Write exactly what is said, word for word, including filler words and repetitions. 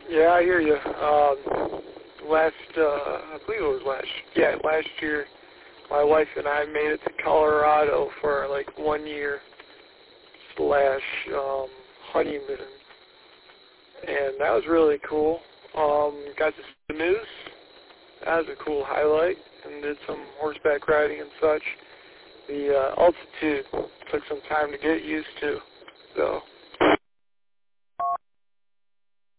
Yeah, I hear you. Um, last, uh, I believe it was last, yeah, last year, my wife and I made it to Colorado for like one year slash um, honeymoon, and that was really cool. Um, got to see the moose. That was a cool highlight, and did some horseback riding and such. The uh, altitude took some time to get used to, so